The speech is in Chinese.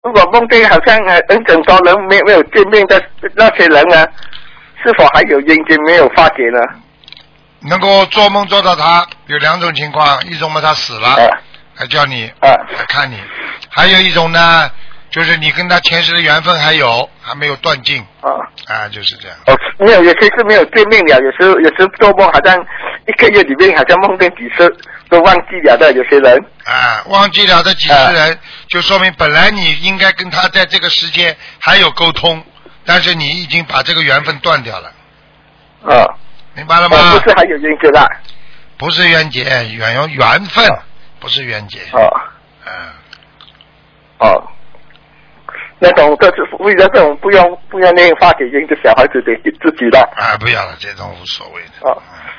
如果梦见好像很多人没有见面的那些人呢，是否还有阴间没有化解呢？ 能够做梦做到他有两种情况，一种嘛他死了，还叫你来看你；还有一种呢，就是你跟他前世的缘分还没有断尽。就是这样。 没有，有些是没有见面了，有时做梦好像一个月里面好像梦见几次都忘记了的，有些人。 忘记了的几十人，就说明本来你应该跟他在这个世界还有沟通，但是你已经把这个缘分断掉了。明白了吗？ 不是还有冤结啦？ 不是冤结，缘分，不是冤结。 那种就是为了这种不要那个发给阴的小孩子给自己的。 不要了，这种无所谓的。